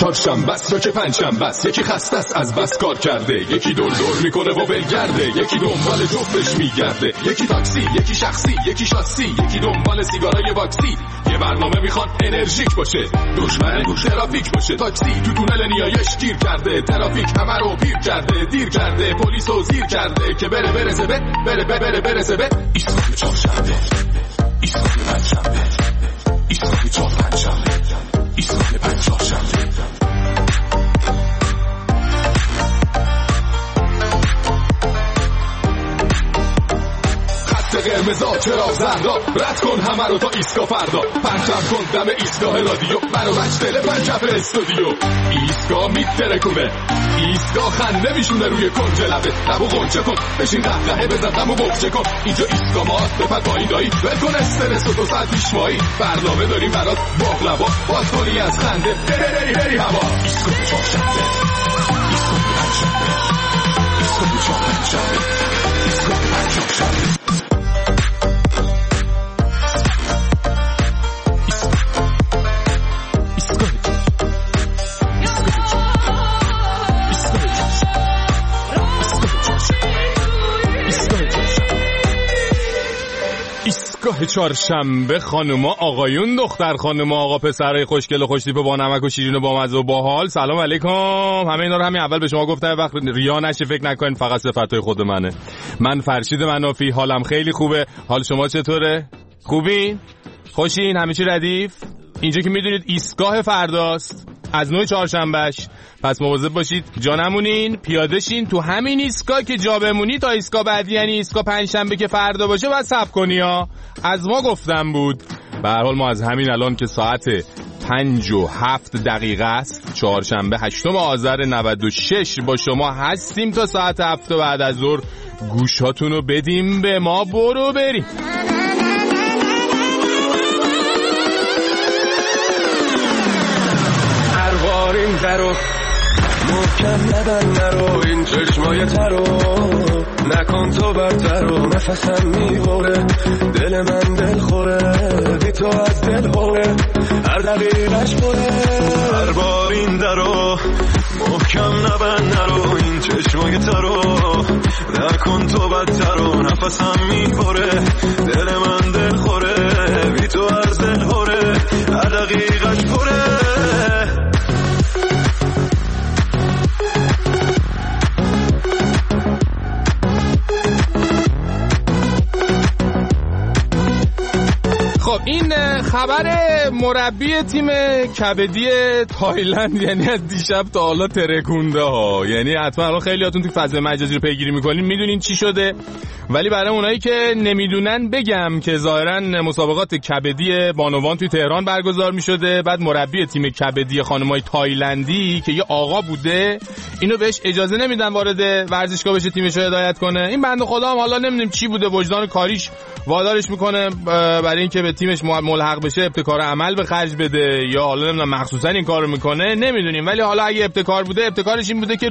چهارشنبه است یا که پنجشنبه است، یکی خسته است از بس کار کرده، یکی دور میکنه و بلگرده، یکی دنبال جفتش میگرده، یکی تاکسی، یکی شخصی، یکی شاسی، یکی دنبال سیگارای واکسی. یه برنامه میخواد انرژیک باشه، دشمن ترافیک باشه. تاکسی تو تونل نیایش گیر کرده، ترافیک همه رو پیر کرده، دیر کرده، پلیس رو زیر کرده که برسه به ایستگاه چهارشنبه، ایستگاه پنجشنبه، ایستگاه چهارشنبه، ایستگاه پنجشنبه. قرمزا چرا زردا، رد کن همه رو تا ایستگاه فردا، پرچم کن دم ایستگاه رادیو، منو مجتله پنجف استودیو. ایستگاه میترکونه، ایستگاه خنده میشونه روی کنج لبه، لبو غنچه کن بشین قهقهه بزن دمو بغچه کن. اینجا ایستگاه ماست بپر پایین دایی، ول کن استرس و 2 ساعت پیش مایی، برنامه داریم برات باقلوا، باز کنی از خنده بری هوا. ایستگاه چهارشنبه، ایستگاه پنجشنبه، ایستگاه چهارشنبه، ایستگاه پنجشنبه. ایستگاه چهارشنبه، خانوما آقایون، دختر خانوما آقا پسرای خوشگل و خوشتیپ با نمک و شیرین و با مزه و باحال، سلام علیکم. همه اینا رو همین اول به شما گفتم، وقت ریا نشه فکر نکنین فقط صفاتای خود منه. من فرشید منافی، حالم خیلی خوبه. حال شما چطوره؟ خوبین؟ خوشین؟ همه چی ردیف؟ اینجا که میدونید ایستگاه فرداست از نوع چهارشنبهش، پس مواظب باشید جا نمونین، پیاده شین تو همین ایستگاه که جا بمونی تا ایستگاه بعدی، یعنی ایستگاه پنجشنبه که فردا باشه باید صبر کنی ها. از ما گفتم بود. به هر حال ما از همین الان که ساعت 5:07 است، چهارشنبه 8 آذر 96 با شما هستیم تا ساعت 7 بعد از ظهر. گوشاتونو بدیم به ما، برو بریم. این درو محکم نبند نرو، این چشمای ترو نکن تو برترو، نفسم میبره دل من دل خوره، بی تو از دل خوره هر دقیقش بره. هر بار این درو محکم نبند نرو، این چشمای ترو نکن تو برترو، نفسم میبره دل من دل خوره، بی تو از دل خوره هر دقیقش بره. خب این خبر مربی تیم کبدی تایلند، یعنی از دیشب تا حالا ترکونده ها، یعنی حتما الان خیلیاتون تو فضای مجازی رو پیگیری میکنین میدونین چی شده، ولی برای اونایی که نمیدونن بگم که ظاهرا مسابقات کبدی بانوان توی تهران برگزار میشده، بعد مربی تیم کبدی خانمای تایلندی که یه آقا بوده، اینو بهش اجازه نمیدن وارد ورزشگاه بشه تیمش رو هدایت کنه. این بنده خدا هم حالا نمیدونیم چی بوده، وجدان کاریش وادارش میکنه برای اینکه به تیمش ملحق بشه ابتکار عمل به خرج بده، یا حالا نمیدونم مخصوصا این کارو میکنه، نمیدونیم. ولی حالا اگه ابتکار بوده، ابتکارش این بوده که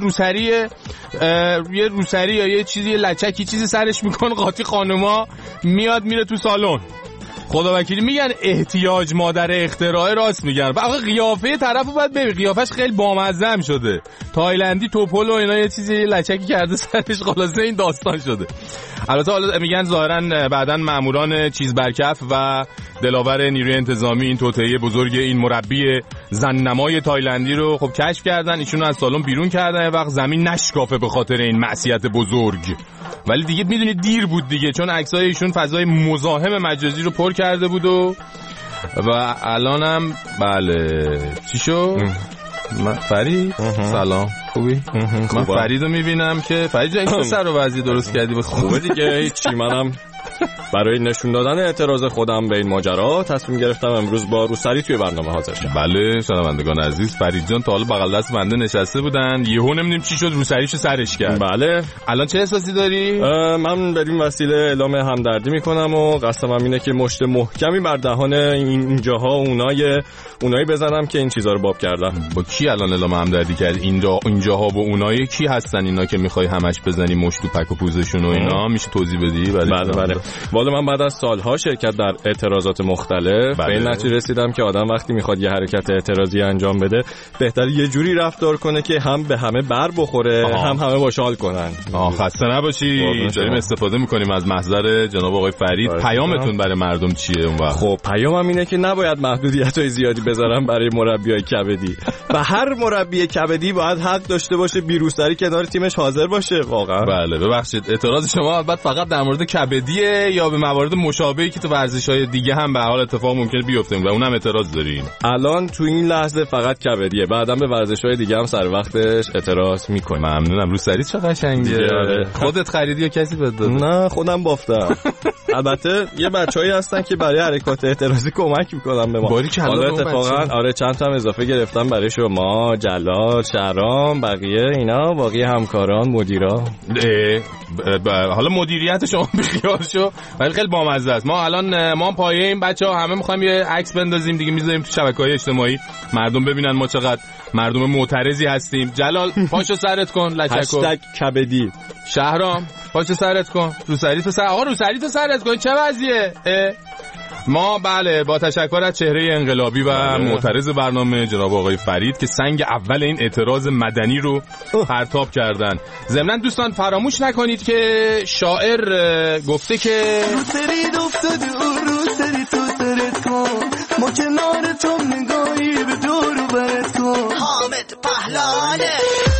یه روسری یا یه چیزی لچکی چیزی سرش میکنه، قاطی خانوما میاد میره تو سالن. خدا وکیلی میگن احتیاج مادر اختراع، راست میگن. آقا قیافه طرفو باید ببین، قیافش خیلی بامزه هم شده، تایلندی توپل و اینا یه چیزی لچکی کرده سرش، خلاصه این داستان شده. البته حالا میگن ظاهرا بعدن ماموران چیز برکف و دلاور نیروی انتظامی این توطئه بزرگ این مربی زننمای تایلندی رو خب کشف کردن، ایشونو از سالن بیرون کردن، وقت زمین نشکافه به خاطر این معصیت بزرگ. ولی دیگه میدونید دیر بود دیگه، چون عکسای ایشون فضای مزاحم مجازی رو پر کرده بود و الانم بله چی شو؟ فرید سلام، خوبی؟ من فریدو میبینم که فرید جان این سر رو وضعی درست کردی به خوبه دیگه. هیچی، منم برای نشون دادن اعتراض خودم به این ماجرا تصمیم گرفتم امروز با روسری توی برنامه حاضر شم. بله شنوندگان عزیز، فرید جان تا حالا بغل دست بنده نشسته بودن، یهو نمیدونیم چی شد روسریشو سرش کرد. بله. الان چه احساسی داری؟ من به این وسیله اعلام همدردی میکنم و قصدم اینه که مشت محکمی بر دهان اینجاها اونایی بزنم که این چیزا رو باب کردن. با کی الان اعلام همدردی کرد؟ اینجاها و اونایی کی هستن اینا که میخوای همش بزنی مشت و پک و پوزشون و اینا؟ میشه توضیح بدی؟ بله. قول من بعد از سالها شرکت در اعتراضات مختلف به این نتیجه رسیدم که آدم وقتی میخواد یه حرکت اعتراضی انجام بده بهتر یه جوری رفتار کنه که هم به همه بر بخوره هم همه باش حال کنن. خسته نباشی. داریم استفاده میکنیم از محضر جناب آقای فرید. پیامتون برای مردم چیه اون وقت؟ خب پیامم اینه که نباید محدودیت‌های زیادی بذارن برای مربیای کبدی و هر مربی کبدی باید حق داشته باشه بیروسری کنار تیمش حاضر باشه. واقعا بله. ببخشید اعتراض شما البته فقط در مورد کبدیه یا به موارد مشابهی که تو ورزش‌های دیگه هم به حال اتفاق ممکنه بیفته و اونم اعتراض دارین؟ الان تو این لحظه فقط کبدیه، بعدم به ورزش‌های دیگه هم سر وقتش اعتراض می‌کنیم. ممنونم. روسری چه قشنگه. خودت خریدی یا کسی بهت داد؟ نه خودم بافتم. البته یه بچه‌ای هستن که برای حرکات اعتراضی کمک می‌کنن به ما. حالا اتفاقا آره چند تا اضافه گرفتم برای شما، جلال، شهرام، بقیه اینا، باقی همکاران، مدیرا. حالا مدیریت شما بیخیال شو، ولی خیلی بامزه است. ما الان ما پایه این بچه‌ها همه می‌خوایم یه عکس بندازیم دیگه، می‌ذاریم تو شبکه‌های اجتماعی مردم ببینن ما چقدر مردم معترضی هستیم. جلال پاشو سرت کن لچکو #کبدی. شهرام پاشو سرت کن. روسری تو سر آقا روسری تو سرت کن. چه وضعیه؟ ما بله با تشکر از چهره انقلابی و معترض برنامه جناب آقای فرید که سنگ اول این اعتراض مدنی رو پرتاب کردن. ضمن دوستان فراموش نکنید که شاعر گفته که روسری افتاده روسری تو سرت کن، ما کنار تو نگاهی به دور و برت کن. حامد پهلوانه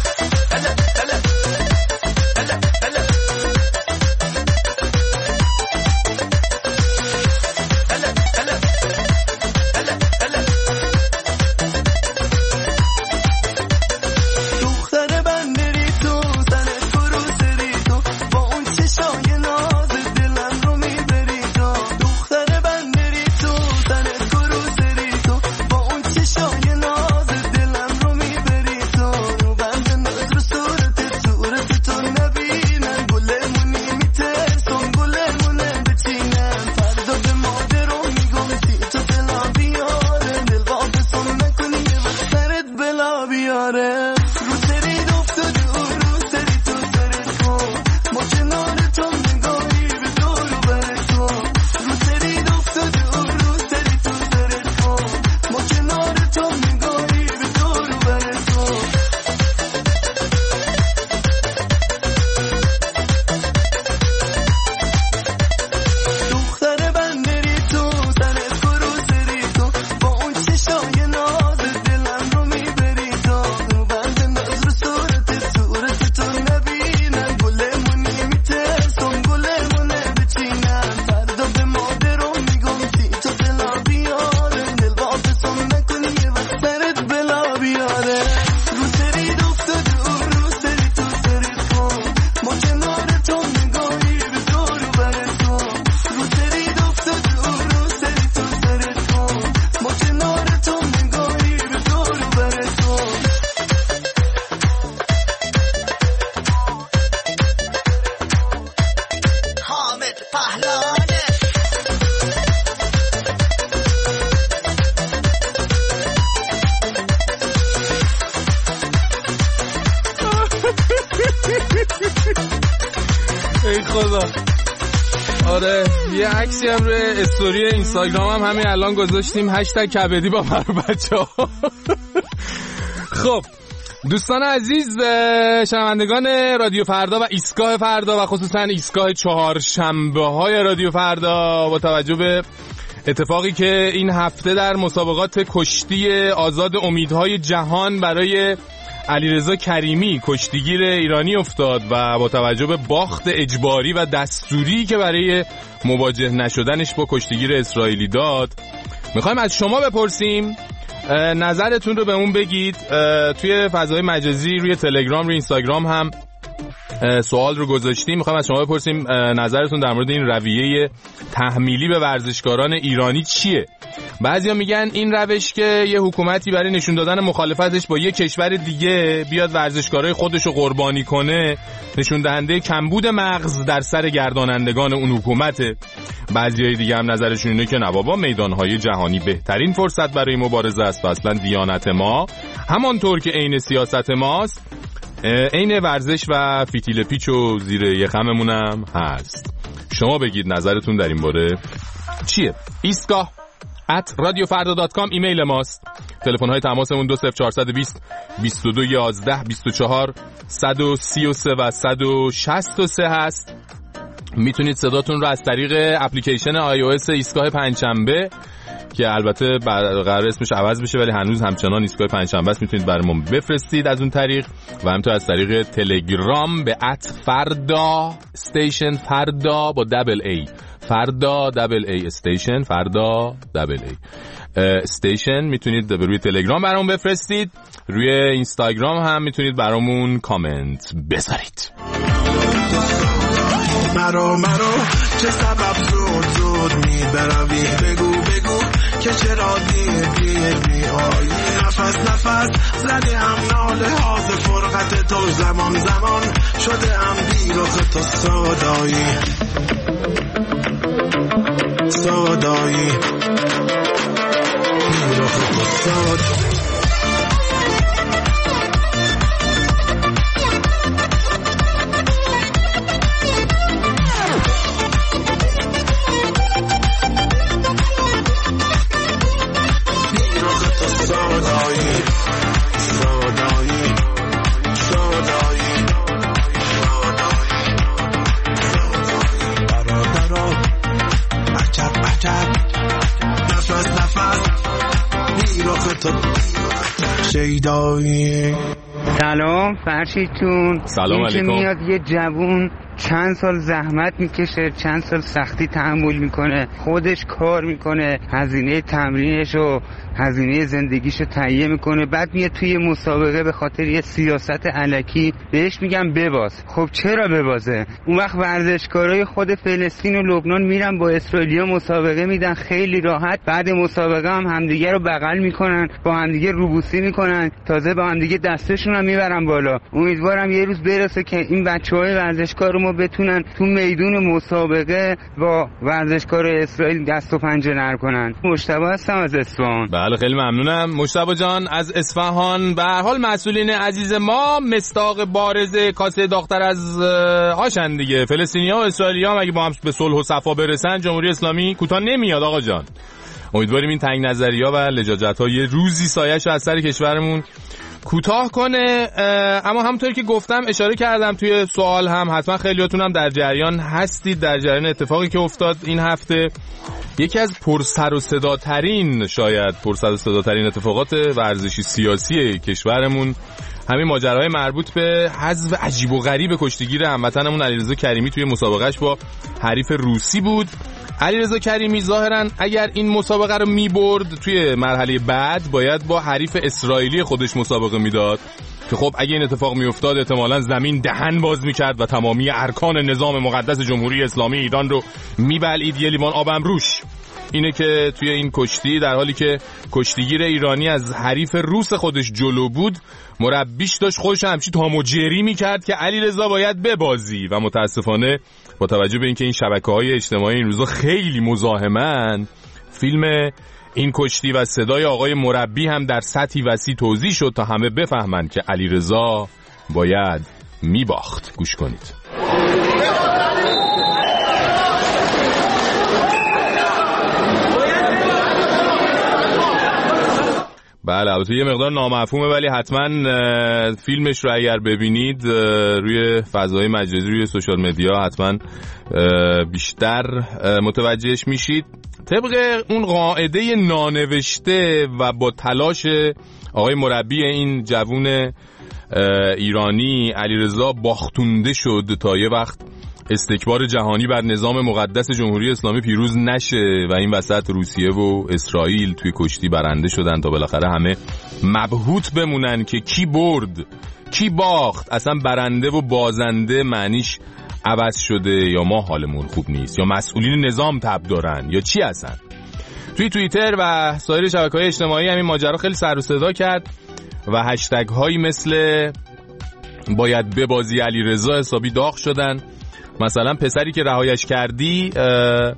ای خدا. آره یه عکسی هم روی استوری اینستاگرام هم همین الان گذاشتیم #کبدی با بچه‌ها. خب دوستان عزیز، شنوندگان رادیو فردا و ایستگاه فردا و خصوصا ایستگاه چهارشنبه‌های رادیو فردا، با توجه به اتفاقی که این هفته در مسابقات کشتی آزاد امیدهای جهان برای علیرضا کریمی کشتیگیر ایرانی افتاد و با توجه به باخت اجباری و دستوری که برای مواجه نشدنش با کشتیگیر اسرائیلی داد، میخوایم از شما بپرسیم نظرتون رو به اون بگید. توی فضای مجازی روی تلگرام روی اینستاگرام هم سوال رو گذاشتیم. میخوایم از شما بپرسیم نظرتون در مورد این رویه تحمیلی به ورزشکاران ایرانی چیه. بعضیا میگن این روش که یه حکومتی برای نشون دادن مخالفتش با یه کشور دیگه بیاد ورزشکارای خودش رو قربانی کنه، نشون دهنده کمبود مغز در سر گردانندگان اون حکومته. بعضیای دیگه هم نظرشون اینه که نه بابا، میدانهای جهانی بهترین فرصت برای مبارزه است و اصلا دیانت ما همانطور که عین سیاست ماست عین ورزش و فیتیل پیچ و زیر یخممونم هست. شما بگید نظرتون در این باره چیه. ایستگاه @radiofarda.com ایمیل ماست. تلفن های تماسمون 20420 2211 24 133 و 163 هست. میتونید صداتون رو از طریق اپلیکیشن iOS ایستگاه پنجشنبه که البته قرار اسمش عوض بشه ولی هنوز همچنان ایستگاه پنجشنبه است، میتونید برامون بفرستید از اون طریق، و همینطور از طریق تلگرام به @فردا استیشن، فردا با دبل ای، فردا دبل ای استیشن، فردا دبل ای استیشن میتونید به روی تلگرام برامون بفرستید. روی اینستاگرام هم میتونید برامون کامنت بذارید. مرا چه سبب زود میبروی، بگو که چرا دیر میایی، نفس زده هم ناله ها ز فرقت تو، زمان شده هم بیرخ تو، صدایی بیرخ تو صدایی. سلام فرشیدتون. سلام علیکم. میاد یه جوون چند سال زحمت میکشه، چند سال سختی تحمل میکنه، خودش کار میکنه، هزینه تمرینش و هزینه زندگیشو تهیه میکنه، بعد میاد توی مسابقه به خاطر یه سیاست الکی بهش میگم بباز. خب چرا ببازه؟ اون وقت ورزشکارای خود فلسطین و لبنان میرن با اسرائیلیا مسابقه میدن خیلی راحت، بعد مسابقه هم همدیگه رو بغل میکنن، با همدیگه روبوسی میکنن، تازه با همدیگه دستشون هم میبرن بالا. امیدوارم یه روز برسه که این بچهای ورزشکار ما بتونن تو میدون مسابقه با ورزشکار اسرائیل دست و پنجه نرم کنن. مجتبی هستم از اصفهان. بله خیلی ممنونم مجتبی جان از اصفهان. به هر حال مسئولین عزیز ما مصداق بارز کاسه داغ‌تر از آشن دیگه. فلسطینی‌ها و اسرائیلی‌ها اگه با هم به صلح و صفا برسن جمهوری اسلامی کوتاه نمیاد آقا جان. امیدواریم این تنگ نظری‌ها و لجاجت‌ها یه روزی سایه‌شو از سر کشورمون کوتاه کنه. اما همونطور که گفتم اشاره کردم توی سوال هم، حتما خیلیاتون هم در جریان هستید در جریان اتفاقی که افتاد این هفته. یکی از پرسر و صداترین، شاید پرسر و صداترین اتفاقات ورزشی سیاسی کشورمون همین ماجراهای مربوط به حذف عجیب و غریب کشتیگیر هموطنمون علیرضا کریمی توی مسابقهش با حریف روسی بود. علیرضا کریمی ظاهرا اگر این مسابقه رو میبرد توی مرحله بعد باید با حریف اسرائیلی خودش مسابقه میداد که خب اگه این اتفاق میافتاد احتمالاً زمین دهن باز میکرد و تمامی ارکان نظام مقدس جمهوری اسلامی ایران رو میبلعید یه لیوان آبم روش. اینه که توی این کشتی در حالی که کشتیگیر ایرانی از حریف روس خودش جلو بود، مربیش داشت خودش همچی تام و جری میکرد که علیرضا باید ببازی و متاسفانه با توجه به اینکه این شبکه‌های اجتماعی این روزا خیلی مزاحمن، فیلم این کشتی و صدای آقای مربی هم در سطحی وسیع توزیع شد تا همه بفهمن که علیرضا باید میباخت. گوش کنید. بله البته یه مقدار نامفهومه ولی حتما فیلمش رو اگر ببینید روی فضای مجازی روی سوشال مدیا حتما بیشتر متوجهش میشید. طبق اون قاعده نانوشته و با تلاش آقای مربی این جوون ایرانی، علیرضا باختونده شد تا یه وقت استکبار جهانی بر نظام مقدس جمهوری اسلامی پیروز نشه و این وسط روسیه و اسرائیل توی کشتی برنده شدن تا بالاخره همه مبهوت بمونن که کی برد کی باخت، اصلا برنده و بازنده معنیش عوض شده یا ما حالمون خوب نیست یا مسئولین نظام تب دارن یا چی اصلا. توی توییتر و سایر شبکه‌های اجتماعی همین ماجرا خیلی سر و صدا کرد و هشتگ هایی مثل باید ببازی علیرضا حسابی داغ شدن. مثلا پسری که رهایش کردی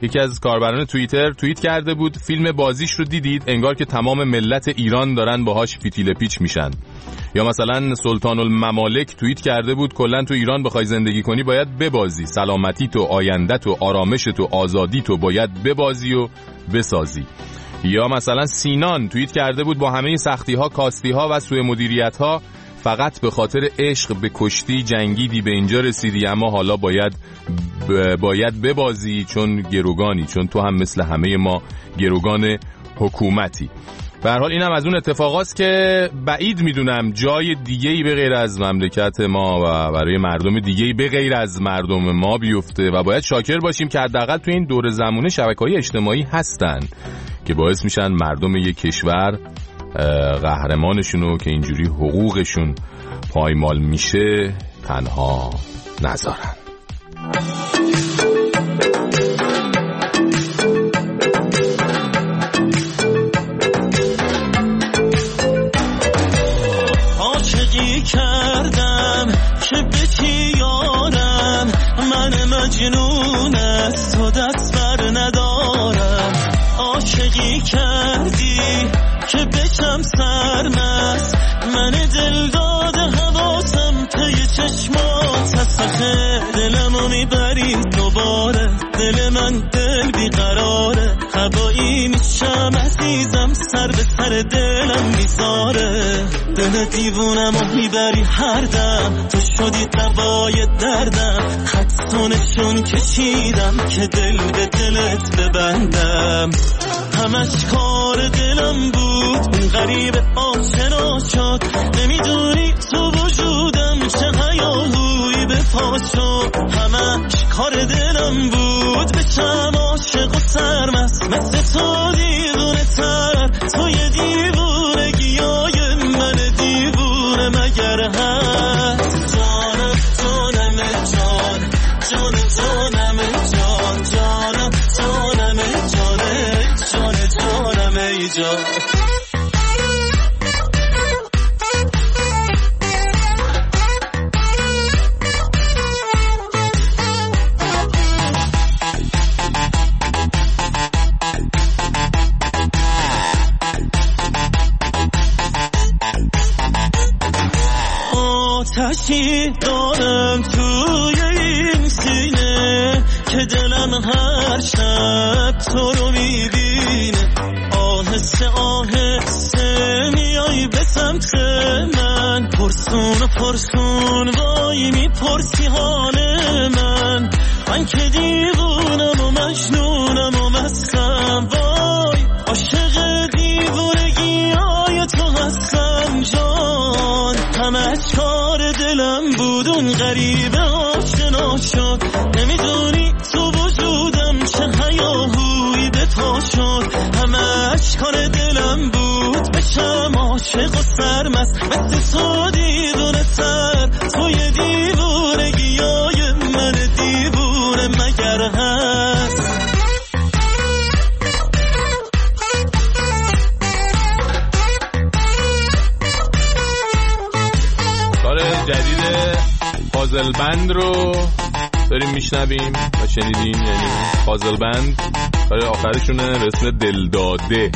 یکی از کاربران توییتر توییت کرده بود فیلم بازیش رو دیدید؟ انگار که تمام ملت ایران دارن باهاش فیتیل پیچ میشن. یا مثلا سلطان الممالک توییت کرده بود کلا تو ایران بخوای زندگی کنی باید ببازی، سلامتی تو، آینده تو، آرامش تو، آزادی تو باید ببازی و بسازی. یا مثلا سینان توییت کرده بود با همه سختی ها، کاستی ها و سوء مدیریت ها فقط به خاطر عشق به کشتی جنگیدی به اینجا رسیدی، اما حالا باید ببازی چون گروگانی، چون تو هم مثل همه ما گروگان حکومتی. به هر حال اینم از اون اتفاقاست که بعید میدونم جای دیگه‌ای به غیر از مملکت ما و برای مردم دیگه‌ای به غیر از مردم ما بیفته و باید شاکر باشیم که حداقل تو این دور زمونه شبکه‌های اجتماعی هستن که باعث میشن مردم یک کشور قهرمانشونو که اینجوری حقوقشون پایمال میشه تنها نذارن. عاشقی کردم که بچی یارم، من مجنون از تو دست بر ندارم. عاشقی کردی که بشم سرمست، من دل داده حواسم پی چشمات هست. دلمو میبری دوباره، دل من دل بیقراره. هوایی میشم عزیزم، سر به سر دلم میذاره. دل دیوونمو میبری هر دم، تو شدی دوای دردم. خطونشون کشیدم که دل به دلت ببندم. همش کار دلم بود، اون غریب آشنا شد. نمیدونی تو وجودم چه هیاهویی به پا شد. همش کار دلم بود، بشم عاشق و سرمست مثل تو دیوونه تر. توی دیوونگیای من دیوونه مگر هست؟ جانم جانم جان، جان جانم جان، جانم جانم جانه، جان جانم ای جان. آتشی دارم توی این سینه که دلم هر شب تو رو میبینه. آهسته آهسته میای به سمت من، پرسون و پرسون وای میپرسی حال من. من که دیوونم و مجنونم و مستم، وای عاشق دیوونگی های تو هستم جان. همش کار دلم بود، اون غریبه آشنا شد. نمیدونی تو وجودم چه هیاهویی به پا شد. همش کار دلم بود، بشم عاشق و سرمست مثل تو دیوونه تر. توی دیوونگیای من دیوونه مگر هست؟ جدید پازل بند رو داریم میشنویم و شنیدین، یعنی پازل بند برای آخرشونه رسم دلداده.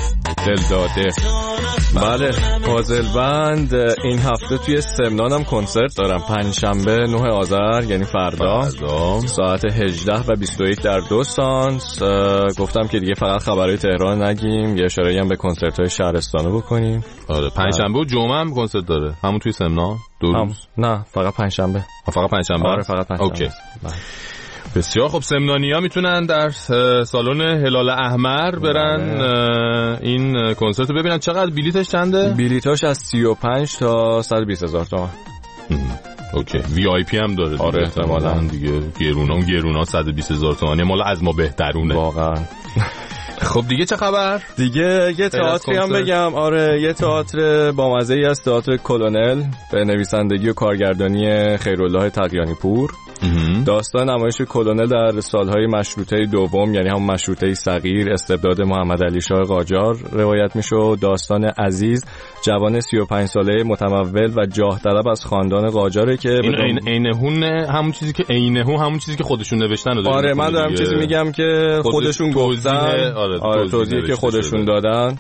بله پازل بند این هفته توی سمنان هم کنسرت دارم، پنجشنبه 9 آذر یعنی فردا ساعت 18 و 21 در 2 سانس. گفتم که دیگه فقط خبرهای تهران نگیم، یه اشاره‌ای هم به کنسرت‌های شهرستانو بکنیم. آره پنجشنبه و جمعه هم کنسرت داره، همون توی سمنان 2 روز؟ نه فقط پنجشنبه. فقط پنجشنبه؟ آره فقط پنجشنبه. اوکی. بسیار خب. سمنانی‌ها میتونن در سالن هلال احمر برن این کنسرت رو ببینن. چقدر بلیتش چنده؟ بلیتاش از 35 تا 120,000 تومان. اوکی. وی آی پی هم داره. آره احتمالاً دیگه گرونا 120,000 تومانه، مال از ما بهترونه واقعا. خب دیگه چه خبر؟ دیگه یه تئاتری هم بگم. آره یه تئاتر بامزه‌ای از تئاتر کلونل به نویسندگی و کارگردانی خیرالله تقیانی پور داستان نمایش کلونل در سالهای مشروطه دوم، یعنی هم مشروطه صغیر، استبداد محمد علی شاه قاجار روایت میشه. داستان عزیز، جوان 35 ساله متمول و جاه طلب از خاندان قاجاره که عینهون همون چیزی که همون چیزی که خودشون نوشتن. آره من دارم چیزی میگم که خودشون گفتن. آره توضیحی که خودشون دادن.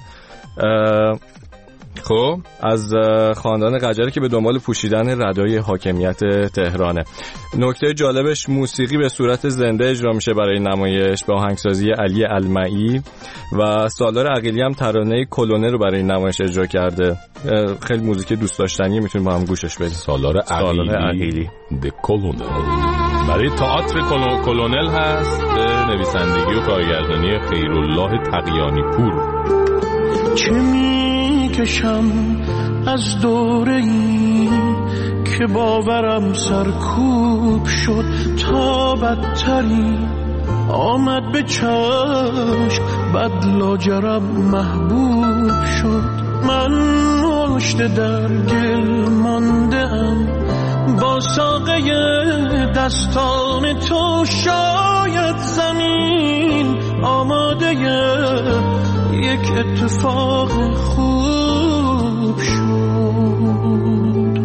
خب از خاندان قاجار که به دنبال پوشیدن ردای حاکمیت تهرانه. نکته جالبش موسیقی به صورت زنده اجرا میشه برای نمایش با آهنگسازی علی المعی و سالار عقیلی هم ترانه کلونل رو برای نمایش اجرا کرده. خیلی موزیک دوست داشتنی، میتونیم با هم گوشش بدیم. سالار عقیلی د کلونل برای تئاتر کلونل هست به نویسندگی و کارگردانی خیرالله تقیانی پور. چه میکشم از دوره ای که باورم سرکوب شد تا بدتری آمد به چشم، بد لاجرم محبوب شد. من مشت در گل ماندم با ساقه دستان تو، شاید زمین آماده یک اتفاق خوب شد.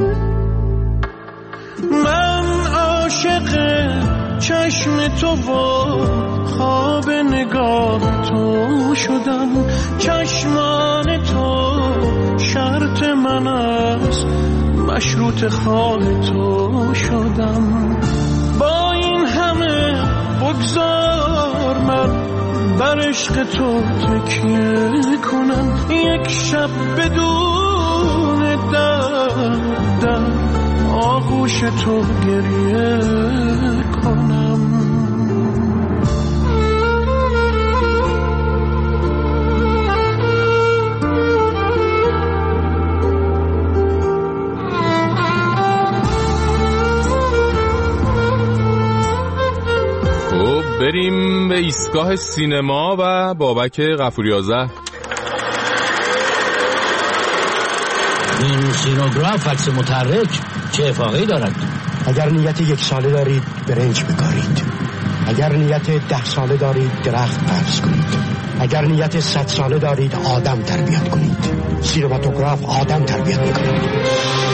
من عاشق چشم تو و خواب نگاه تو شدم، چشمان تو شرط من است، مشروط خواه تو شدم. با این همه بگذار من بر عشق تو تکیه کنم، یک شب بدون در آغوش تو گریه کنم. بریم به ایستگاه سینما و بابک غفوری‌آذر. این سینوگراف عکس متحرک چه افاقه‌ای دارد؟ اگر نیت 1 ساله دارید برنج بکارید، اگر نیت 10 ساله دارید درخت فرض کنید، اگر نیت 100 ساله دارید آدم تربیت کنید. سینماتوگراف آدم تربیت می‌کند.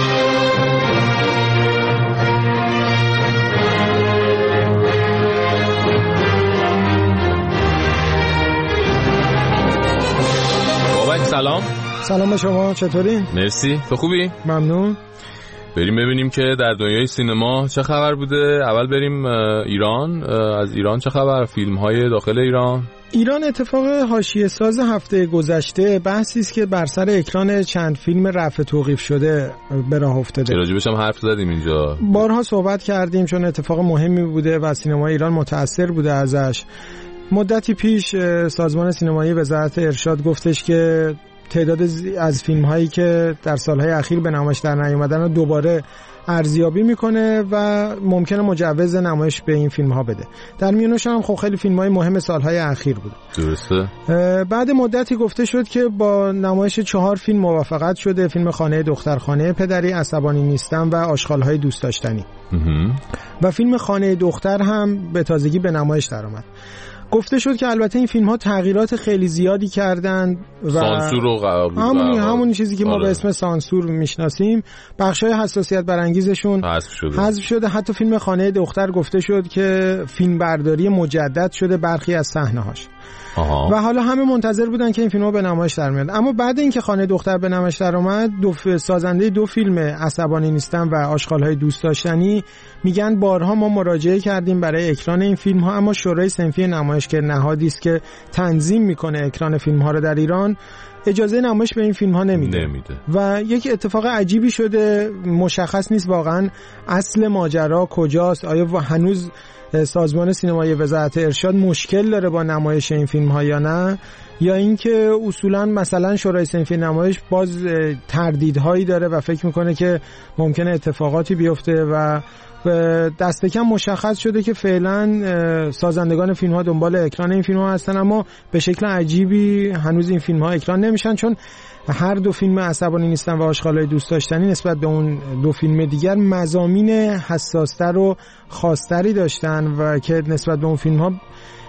سلام به شما، چطورین؟ مرسی، تو خوبی؟ ممنون. بریم ببینیم که در دنیای سینما چه خبر بوده. اول بریم ایران. از ایران چه خبر؟ فیلم‌های داخل ایران اتفاق حاشیه ساز هفته گذشته بحثی است که بر سر اکران چند فیلم رفع توقیف شده به راه افتاده. راجبش هم حرف زدیم اینجا، بارها صحبت کردیم چون اتفاق مهمی بوده و سینما ایران متأثر بوده ازش. مدتی پیش سازمان سینمایی وزارت ارشاد گفتش که تعداد از فیلم‌هایی که در سال‌های اخیر به نمایش در نیامدن رو دوباره ارزیابی میکنه و ممکنه مجوز نمایش به این فیلم‌ها بده. در میانش هم خب خیلی فیلم‌های مهم سال‌های اخیر بود. درسته. بعد مدتی گفته شد که با نمایش 4 فیلم موافقت شده: فیلم خانه دختر، خانه پدری، عصبانی نیستم و آشغال‌های دوست داشتنی. و فیلم خانه دختر هم به تازگی به نمایش درآمد. گفته شد که البته این فیلم ها تغییرات خیلی زیادی کردن و سانسور و همون چیزی که ما به اسم سانسور میشناسیم، بخشای حساسیت برانگیزشون حذف شده. حتی فیلم خانه دختر گفته شد که فیلم برداری مجدد شده برخی از صحنه‌هاش. و حالا همه منتظر بودن که این فیلم‌ها به نمایش در میاد. اما بعد اینکه خانه دختر به نمایش در اومد، سازنده 2 فیلم عصبانی نیستم و آشغال‌های دوست داشتنی میگن بارها ما مراجعه کردیم برای اکران این فیلم‌ها، اما شورای صنفی نمایش که نهادی است که تنظیم میکنه اکران فیلم‌ها رو در ایران، اجازه نمایش به این فیلم‌ها نمیده. و یک اتفاق عجیبی شده. مشخص نیست واقعا اصل ماجرا کجاست. آیا هنوز سازمان سینمایی وزارت ارشاد مشکل داره با نمایش این فیلم‌ها یا نه؟ یا اینکه اصولا مثلا شورای صنفی نمایش باز تردیدهایی داره و فکر میکنه که ممکنه اتفاقاتی بیفته و دست کم مشخص شده که فعلا سازندگان فیلم ها دنبال اکران این فیلم ها هستن، اما به شکل عجیبی هنوز این فیلم ها اکران نمیشن، چون هر دو فیلم عصبانی نیستن و آشغالای دوست داشتنی نسبت به اون دو فیلم دیگر مضامین حساستر و خاصتری داشتن و که نسبت به اون فیلم ها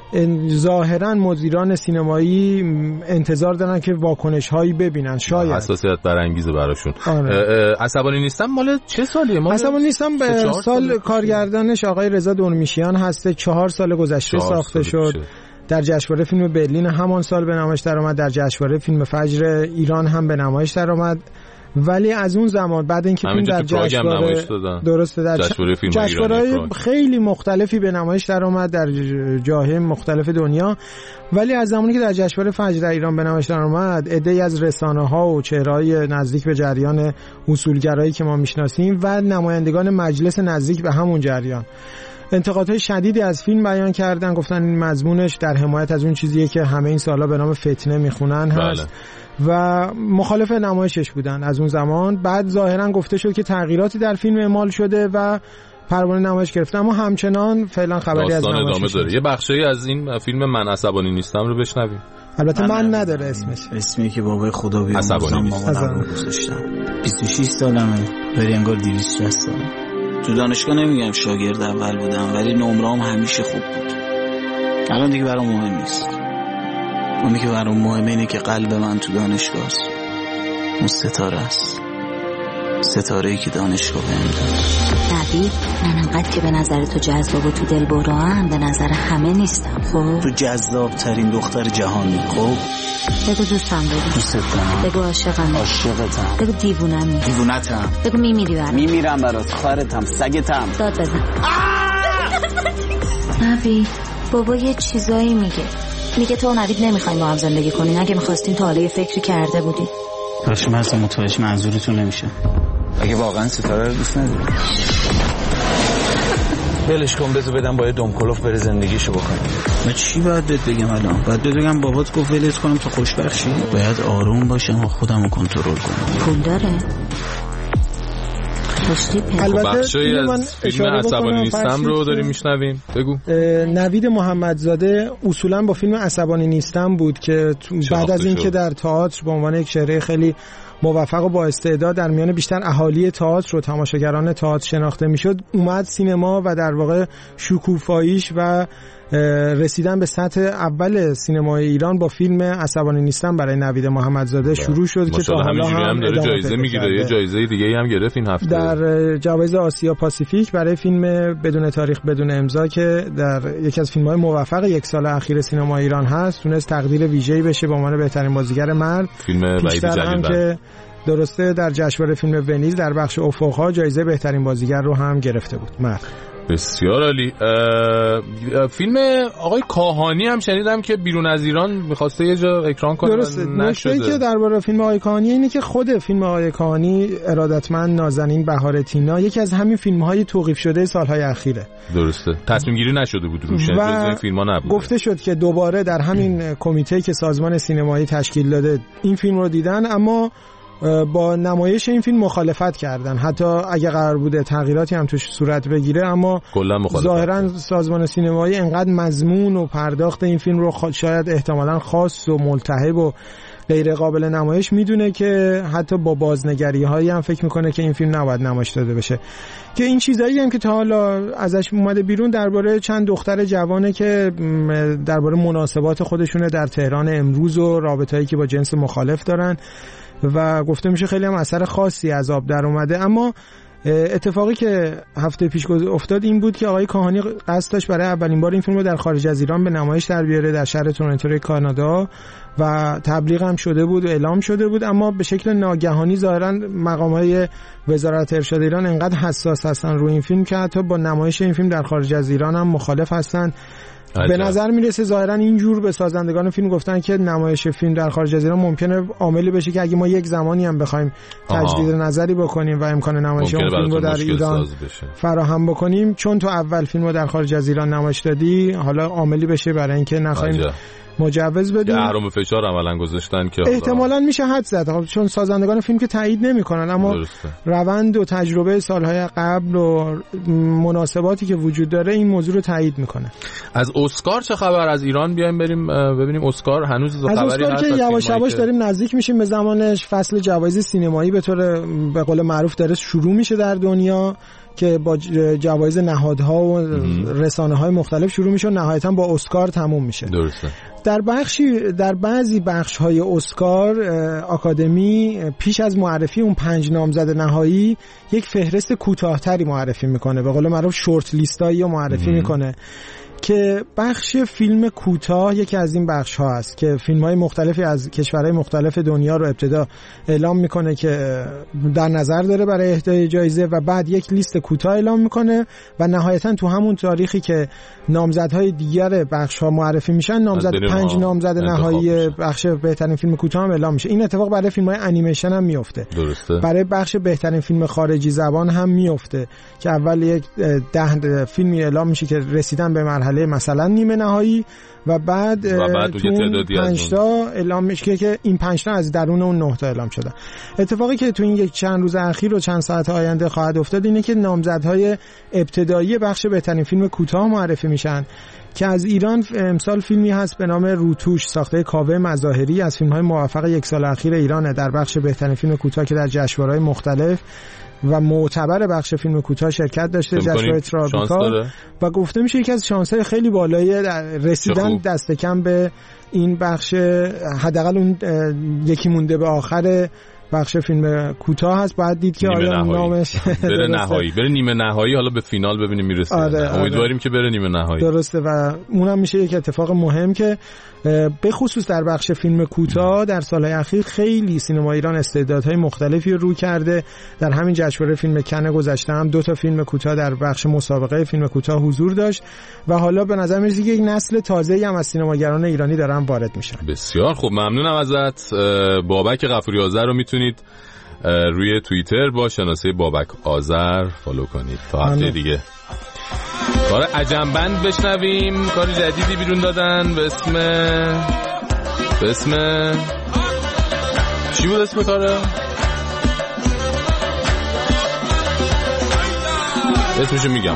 ظاهرا مدیران سینمایی انتظار دارن که واکنش هایی ببینن. شاید حساسیت برانگیزه براشون. عصبانی نیستم مال چه سالیه؟ عصبانی نیستم به سال کارگردانش آقای رضا دورمیشیان هسته، 4 سال گذشته ساخته شد. در جشنواره فیلم برلین همان سال به نمایش درآمد، در جشنواره فیلم فجر ایران هم به نمایش درآمد. ولی از اون زمان بعد اینکه فیلم در جشنواره درسته در جشنواره‌های خیلی مختلفی به نمایش درآمد در جاهای مختلف دنیا، ولی از زمانی که در جشنواره فجر در ایران به نمایش درآمد عده‌ای از رسانه‌ها و چهره‌های نزدیک به جریان اصولگرایی که ما میشناسیم و نمایندگان مجلس نزدیک به همون جریان انتقادهای شدیدی از فیلم بیان کردن، گفتن این مضمونش در حمایت از اون چیزیه که همه این سالا به نام فتنه میخونن هست و مخالف نمایشش بودن از اون زمان. بعد ظاهرا گفته شد که تغییراتی در فیلم اعمال شده و پروانه نمایش گرفته، اما همچنان فعلا خبری از نمایش داره. یه بخشی از این فیلم من عصبانی نیستم رو بشنویم. البته من نداره اسمی که بابای خدا بیامرزم مامانم گذاشتم. 26 سالمه، ولی انگار 260 سالم. تو دانشگاه نمیگم شاگرد اول بودم، ولی نمره‌ام همیشه خوب بود. الان دیگه برام مهم نیست. اونی که برام مهمه اینه که قلب من تو دانشگاه است. اون ستاره است، ستاره‌ای که دانشگاه بهم داد. نبی، من انقدر که به نظر تو جذاب و تو دل برام به نظر همه نیستم. خب تو جذاب ترین دختر جهانی. خب بگو دوستم، بگو دوست دارم، بگو عاشقم، عاشقتم، بگو دیوونم، دیوونتم، بگو میمیرم برات، خارتم، سگتم. داد بزن. نبی، بابا یه چیزایی میگه تو و نوید نمیخواین با هم زندگی کنین. اگه میخواستین تا حالا یه فکری کرده بودین. باشه، من اصلا متوجه منظورتون نمیشه. اگه واقعا ستاره رو دوست نداری ولش کن، بذار بدم با یه دمکلوف بره زندگیشو بکنه. من چی باید بهت بگم الان؟ باید بگم بابات گفت ولت کنم تا خوشبخت شی؟ باید آروم باشم و خودمو کنترل کنم. پول داره؟ بخشی از فیلم عصبانی نیستم رو داریم میشنویم. بگو. نوید محمدزاده اصولا با فیلم عصبانی نیستم بود که بعد از اینکه در تئاتر به عنوان یک چهره خیلی موفق و با استعداد در میان بیشتر اهالی تئاتر و تماشاگران تئاتر شناخته میشد، اومد سینما و در واقع شکوفاییش و رسیدن به سطح اول سینمای ایران با فیلم عصبانی نیستم برای نوید محمدزاده شروع شد که تا حالا هم داره جایزه میگیره. یه جایزه دیگه هم گرفت این هفته در جوایز آسیا پاسیفیک برای فیلم بدون تاریخ بدون امضا که در یکی از فیلم‌های موفق یک سال اخیر سینما ایران هست، تونست تقدیر ویژه‌ای بشه به عنوان بهترین بازیگر مرد. فیلم وحید جلیل که درسته در جشنواره فیلم ونیز در بخش افق‌ها جایزه بهترین بازیگر رو هم گرفته بود. مرد. بسیار عالی. فیلم آقای کاهانی هم شنیدم که بیرون از ایران می‌خواسته یه جا اکران کنه. درسته. نکته‌ای که درباره فیلم آقای کاهانی اینه که خود فیلم آقای کاهانی ارادتمند نازنین بهار تینا یکی از همین فیلم‌های توقیف شده سال‌های اخیره. درسته. تصمیم گیری نشده بود روش، جزو این فیلم‌ها نبود. گفته شد که دوباره در همین کمیته که سازمان سینمایی تشکیل داده این فیلم رو دیدن، اما با نمایش این فیلم مخالفت کردن. حتی اگه قرار بوده تغییراتی هم توش صورت بگیره، اما ظاهرا سازمان سینمایی انقدر مضمون و پرداخت این فیلم رو شاید احتمالاً خاص و ملتهب و غیر قابل نمایش میدونه که حتی با بازنگری هایی هم فکر میکنه که این فیلم نباید نمایش داده بشه. که این چیزایی هم که تا حالا ازش اومده بیرون درباره چند دختر جوانه که درباره مناسبات خودشونه در تهران امروز و رابطه‌ای که با جنس مخالف دارن و گفته میشه خیلی هم اثر خاصی از آب در اومده. اما اتفاقی که هفته پیش افتاد این بود که آقای کاهانی قصد داشت برای اولین بار این فیلم رو در خارج از ایران به نمایش در بیاره در شهر تورنتو کانادا و تبلیغ هم شده بود و اعلام شده بود، اما به شکل ناگهانی ظاهرا مقام‌های وزارت ارشاد ایران انقدر حساس هستن روی این فیلم که حتی با نمایش این فیلم در خارج از ایران هم مخالف هستن. به نظر میرسه ظاهرا اینجور به سازندگان فیلم گفتن که نمایش فیلم در خارج از ایران ممکنه عاملی بشه که اگه ما یک زمانی هم بخوایم تجدید نظری بکنیم و امکان نمایش اون فیلم رو در ایران فراهم بکنیم، چون تو اول فیلم رو در خارج از ایران نمایش دادی، حالا عاملی بشه برای اینکه نخوایم مجوز بدیم. اهرم فشار عملا گذاشتن که احتمالاً میشه حد زد، چون سازندگان فیلم که تایید نمیکنن، اما روند و تجربه سالهای قبل و مناسباتی که وجود داره این موضوع رو تایید میکنه. از اسکار چه خبر؟ از ایران بیایم بریم ببینیم اسکار هنوز خبری هست؟ که یواش یواش داریم نزدیک میشیم به زمانش. فصل جوایز سینمایی به طور به قول معروف داره شروع میشه در دنیا که با جوایز نهادها و رسانه‌های مختلف شروع میشه و نهایتاً با اسکار تموم میشه. درسته. در بعضی بخش‌های اسکار آکادمی پیش از معرفی اون 5 نامزد نهایی یک فهرست کوتاه‌تری معرفی میکنه، به قول معروف شورت لیستایی رو معرفی میکنه که بخش فیلم کوتاه یکی از این بخش‌ها است که فیلم‌های مختلفی از کشورهای مختلف دنیا رو ابتدا اعلام میکنه که در نظر داره برای اهدای جایزه و بعد یک لیست کوتاه اعلام میکنه و نهایتاً تو همون تاریخی که نامزدهای دیگر بخش‌ها معرفی میشن 5 نامزد نهایی بخش بهترین فیلم کوتاه هم اعلام میشه. این اتفاق برای فیلم‌های انیمیشن هم میفته. درسته. برای بخش بهترین فیلم خارجی زبان هم میفته که اول یک 10 فیلمی اعلام میشه که رسیدن به مرحله مثلا نیمه نهایی و بعد تو 5 تا اعلام میشه که این 5 تا از درون اون 9 تا اعلام شده. اتفاقی که تو این یک چند روز اخیر و چند ساعت آینده خواهد افتاد اینه که نامزدهای ابتدایی بخش بهترین فیلم کوتاه معرفی میشن که از ایران امسال فیلمی هست به نام روتوش ساخته کاوه مظاهری، از فیلم‌های موفق یک سال اخیر ایرانه در بخش بهترین فیلم کوتاه که در جشنواره‌های مختلف و معتبر بخش فیلم کوتاه شرکت داشته، جشنواره تراپیکا، و گفته میشه یکی از شانس‌های خیلی بالایی رسیدن دست کم به این بخش، حداقل اون یکی مونده به آخر بخش فیلم کوتاه هست. بعد دید که آیا نامش بره نهایی، بره نیمه نهایی، حالا به فینال ببینیم میرسه. امیدواریم که بره نیمه نهایی. درسته و اونم میشه یک اتفاق مهم که به خصوص در بخش فیلم کوتاه در سالهای اخیر خیلی سینما ایران استعدادهای مختلفی رو کرده. در همین جشنواره فیلم کن گذشته هم 2 تا فیلم کوتاه در بخش مسابقه فیلم کوتاه حضور داشت و حالا به نظر میاد یک نسل تازه‌ای هم از سینماگران ایرانی دارن وارد میشن. بسیار خوب، ممنونم ازت. بابک غفوری آذر رو میتونید روی توییتر با شناسه بابک آذر فالو کنید. تا هفته دیگه کار عجمبند بشنویم. کار جدیدی بیرون دادن به اسم چی بود اسم کاره؟ اسمشو میگم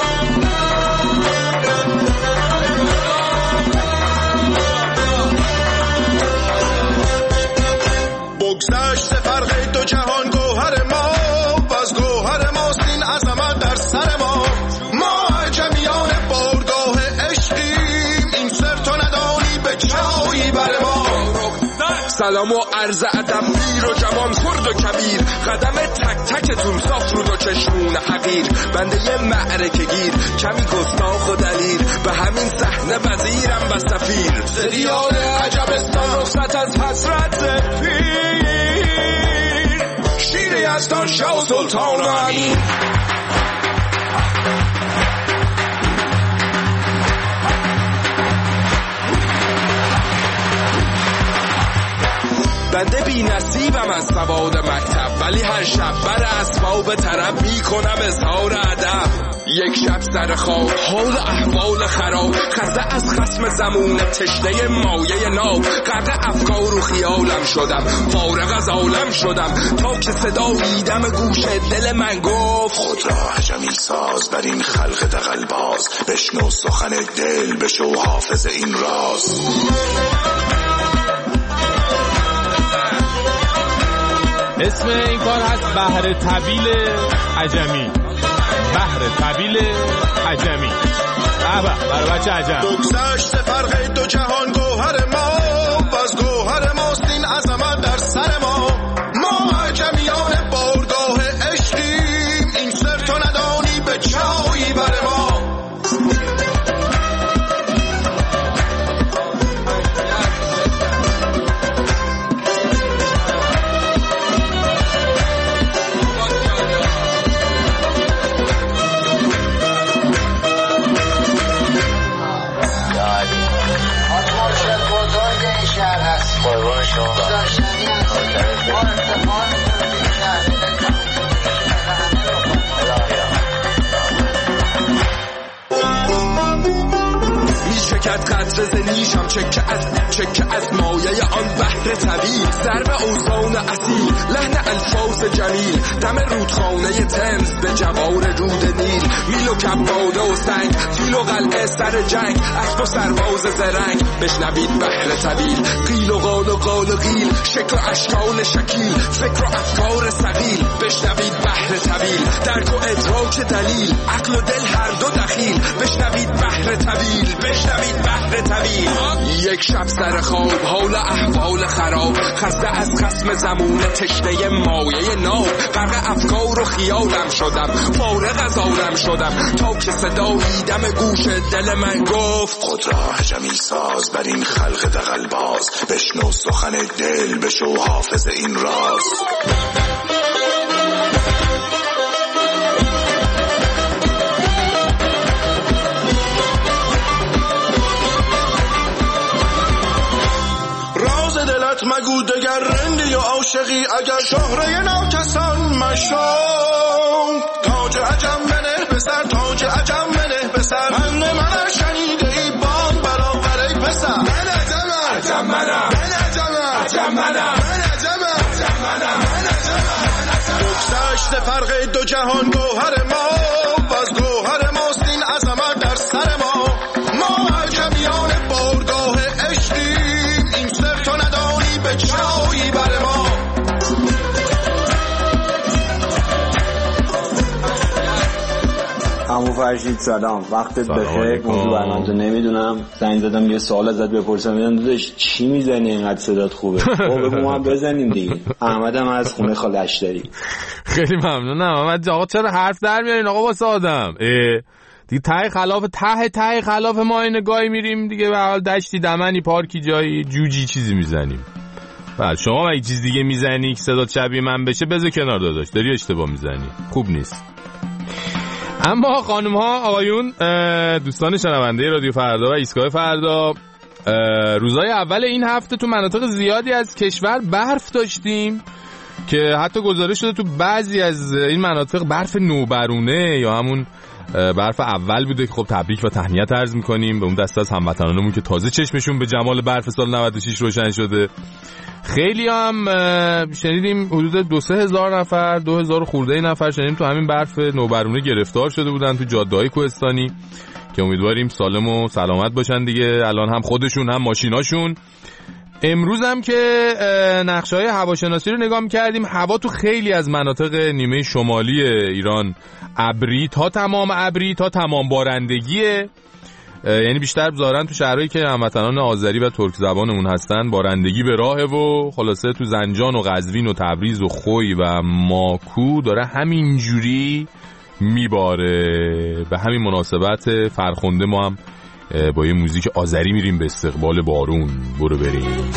بگذشت فرق دو جهان گوهر ما و از گوهر ماست این عظمت در سر ما. ما جمیان بارگاه عشقیم، این سر تو ندانی به چایی بر ما. سلام و عرض ادب پیر و جوان خرد و کبیر، قدم تک تکتون صاف رود و چشمون حقیر. بنده یه معرکه گیر کمی گستاخ و دلیر، به همین صحنه وزیرم و سفیر. ز دیار عجبستان رخصت از حسرت پیر، شیر یزدان شاه و سلطان و امیر. بنده بی نصیبم از سواد مکتب، ولی هر شب بر اسباب طرب میکنم اظهار ادب. یک شب سر خواب حال احوال خراب، خسته از خصم زمون تشنه مایه ناب. غرق افکار و خیالم شدم، فارغ از عالم شدم، تا که صدا دیدم گوش دل من گفت خود را عجمی ساز بر این خلق دغل‌باز. بشنو سخن دل، بشو حافظ این راز. اسم این کار هست بحر طویل عجمی. بحر طویل عجمی. برای بچه عجم. بگذشت فرق دو جهان گوهر ما و از گوهر ماست این عظمت در سر ما. ما عجمیان بارگاه عشقیم، این سر تو ندانی به چایی بر ما. کرد قطره زنیشم چکه از مایه آن بحر طویل، ضرب اوزان اصیل، لحن الفاظ جمیل، دم رودخانه تمز به جوار رود نیل، میل و کباده و سنگ، فیل و قلعه سر جنگ، اسب و سرباز زرنگ، بشنوید بحر طویل، قیل و قال و قال و قیل، شکل و اشکال شکیل، فکر و افکار ثقیل، بشنوید بحر طویل، درک و ادراک دلیل، عقل و دل هر دو دخیل، بشنوید بحر طویل، بشنوید بحر طویل. یک شب سر خواب، حال احوال خراب، خسته از خصم زمونه، تشنه مایه ناب، غرق افکار و خیالم شدم، فارغ از عالم شدم، تا که صدایی دم گوش دل من گفت خود را هجمی ساز بر این خلق دغل باز، بشنو سخن دل، بشو حافظ این راز. مگو دگر رندی و عاشقی، اگر شهره ناکسان مشو، تاج عجم منه بسر، تاج عجم منه بسر، من شنیده ای بام برابر ای پسر، من عجمم عجم منم، من عجمم عجم منم، من عجمم عجم منم، من عجمم. گذشته فرق دو جهان گوهر ما، و از گوهر ماست این عظمت در سر ما، ما عجمیان بارگاه عشقیم، این صرف تو نداری به چایی بر ما. عمو فرشید سلام، وقتت بخیر. موضوع برنامه‌تو نمیدونم، زنگ زدم یه سوال ازت بپرسم، میدونم داداش چی میزنی اینقدر صدات خوبه؟ خب بگو ما هم بزنیم دیگه. احمدم از خونه خالش داری. خیلی ممنونم احمد. آقا چرا حرف در میارین آقا واسه آدم؟ دیگه ته خلاف ما این نگاهی میریم دیگه، به حال دشتی دمنی پارکی جایی جوجی چیزی میزنیم. بعد شما اگه چیز دیگه میزنی که صدات شبیه من بشه بذار کنار داداش، داری اشتباه میزنی، خوب نیست. اما خانم ها آقایون دوستان شنونده رادیو فردا و ایستگاه فردا، روزهای اول این هفته تو مناطق زیادی از کشور برف داشتیم که حتی گزارش شده تو بعضی از این مناطق برف نوبرونه یا همون برف اول بوده که خب تبریک و تهنیت عرض میکنیم به اون دسته از هموطنانمون که تازه چشمشون به جمال برف سال 96 روشن شده. خیلی هم شنیدیم حدود 2-3 هزار نفر 2000 خورده نفر شنیدیم تو همین برف نوبرونه گرفتار شده بودن تو جاده‌های کوهستانی که امیدواریم سالم و سلامت باشن دیگه، الان هم خودشون هم ماشیناشون. امروز هم که نقشه‌های هواشناسی رو نگاه می‌کردیم، هوا تو خیلی از مناطق نیمه شمالی ایران ابری تا تمام بارندگیه، یعنی بیشتر ظاهرا تو شهرهایی که هموطنان آذری و ترک زبانمون هستن بارندگی به راهه و خلاصه تو زنجان و قزوین و تبریز و خوی و ماکو داره همینجوری میباره. به همین مناسبت فرخنده ما هم با یه موزیک آذری میریم به استقبال بارون. برو بریم.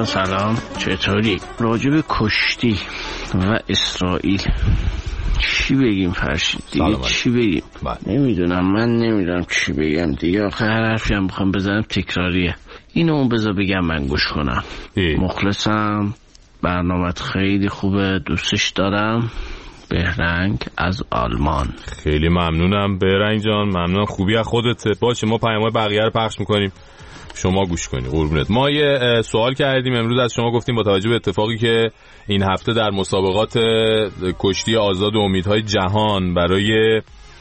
جان سلام، چطوری؟ راجب کشتی و اسرائیل چی بگیم فرشید دیگه؟ چی بگیم؟ نمیدونم چی بگم دیگه. آخه هر حرفی هم بخوام بزنم تکراریه. اینو اون بذار بگم من گوش کنم. مخلصم، برنامه‌ت خیلی خوبه، دوستش دارم. بهرنگ از آلمان. خیلی ممنونم بهرنگ جان، ممنونم، خوبی از خودت. باشه ما پیام‌های بقیه رو پخش میکنیم، شما گوش کنید. قربونت. ما یه سوال کردیم امروز از شما، گفتیم با توجه به اتفاقی که این هفته در مسابقات کشتی آزاد و امیدهای جهان برای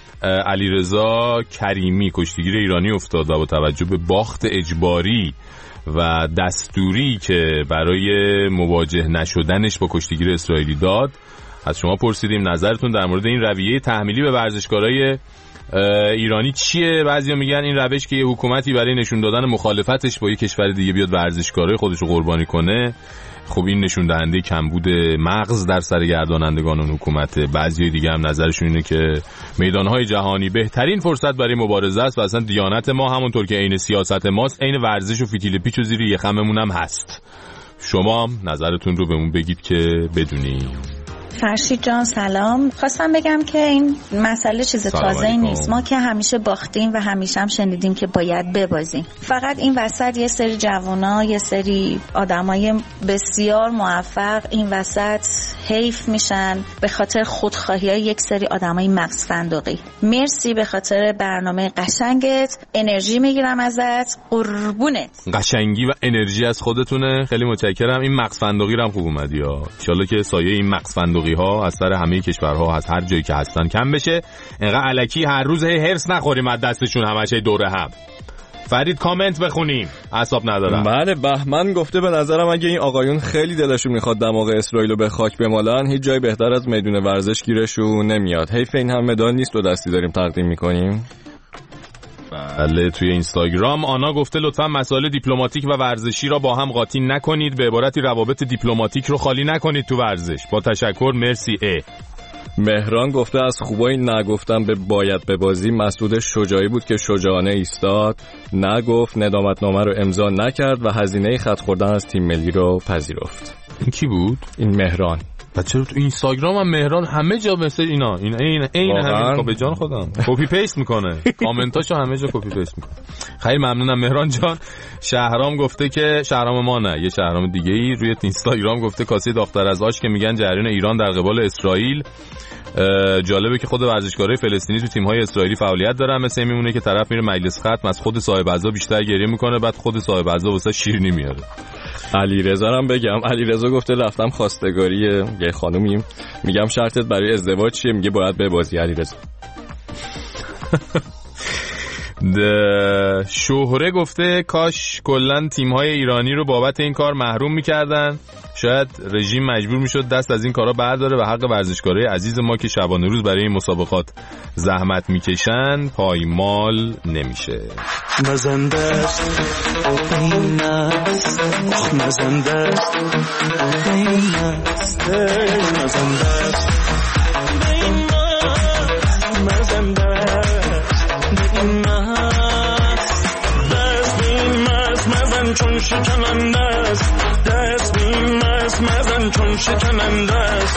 علیرضا کریمی کشتیگیر ایرانی افتاد و با توجه به باخت اجباری و دستوری که برای مواجه نشدنش با کشتیگیر اسرائیلی داد، از شما پرسیدیم نظرتون در مورد این رویه تحمیلی به ورزشکارای ایرانی چیه؟ بعضیا میگن این روش که یه حکومتی برای نشون دادن مخالفتش با یه کشور دیگه بیاد ورزشکارای خودش رو قربانی کنه. خب این نشون دهنده کمبود مغز در سر گردانندگان اون حکومته. بعضی دیگه هم نظرشون اینه که میدانهای جهانی بهترین فرصت برای مبارزه است و اصلا دیانت ما همونطور که عین سیاست ماست، عین ورزش و فیتیل پیچ و زیر یخممون هم هست. شما هم نظرتون رو بهمون بگید که بدونیم. فرشید جان سلام، خواستم بگم که این مسئله چیز تازه‌ای نیست. ما که همیشه باختیم و همیشه هم شنیدیم که باید ببازیم. فقط این وسط یه سری جوانا، یه سری آدمای بسیار موفق این وسط حیف میشن به خاطر خودخواهی‌های یک سری آدمای مغز فندقی. مرسی به خاطر برنامه قشنگت، انرژی میگیرم ازت، قربونت. قشنگی و انرژی از خودتونه، خیلی متشکرم. این مغز فندقی رو هم خوب اومدی ها. ان شاءالله که سایه این مغز فندقی ها از سر همه کشورها از هر جایی که هستن کم بشه. اینقدر الکی هر روز هرس نخوریم از دستشون همش دوره هم. فرید کامنت بخونیم، اعصاب ندارم. بله، بهمن گفته به نظرم اگه این آقایون خیلی دلشون میخواد دماغ اسرائیل رو به خاک بمالن، هیچ جای بهتر از میدون ورزش گیرشون نمیاد. حیف این هم مدال نیست دو دستی داریم تقدیم میکنیم. بله، توی اینستاگرام آنا گفته لطفا مسائل دیپلماتیک و ورزشی را با هم قاطی نکنید، به عبارتی روابط دیپلماتیک رو خالی نکنید تو ورزش. با تشکر، مرسی. مهران گفته از خوبای نگفتم به باید ببازی مسعود شجاعی بود که شجاعانه ایستاد، نگفت، ندامتنامه رو امضا نکرد و هزینه خط خوردن از تیم ملی رو پذیرفت. این کی بود؟ این مهران. بچه‌ها تو اینستاگرام هم مهران همه جا مثل اینا این همین به جان خودم کپی پیست میکنه، کامنتاشو همه جا کپی پیست میکنه. خیلی ممنونم مهران جان. شهرام گفته که شهرام ما نه، یه شهرام دیگه ای روی اینستاگرام گفته کاسه داغ‌تر از آش که میگن جریان ایران در قبال اسرائیل. جالبه که خود ورزشکارای فلسطینی تو تیم‌های اسرائیلی فعالیت دارن، مثل میمونه که طرف میره مجلس ختم از خود صاحب اعضا بیشتر گریه میکنه، بعد خود صاحب اعضا واسه شیرینی میاره. علیرضا هم بگم، علیرضا گفته رفتم خواستگاری یه خانومیم، میگم شرطت برای ازدواج چیه؟ میگه باید ببازی. علیرضا شهره گفته کاش کلن تیم‌های ایرانی رو بابت این کار محروم می‌کردن، شاید رژیم مجبور می‌شد دست از این کارا برداره و حق ورزشکارای عزیز ما که شبانه روز برای این مسابقات زحمت می‌کشن پایمال نمیشه. مزنده است این است مزنده است این است مزنده است مزنده چون شکننده است دست بیم مزن چون شکننده است.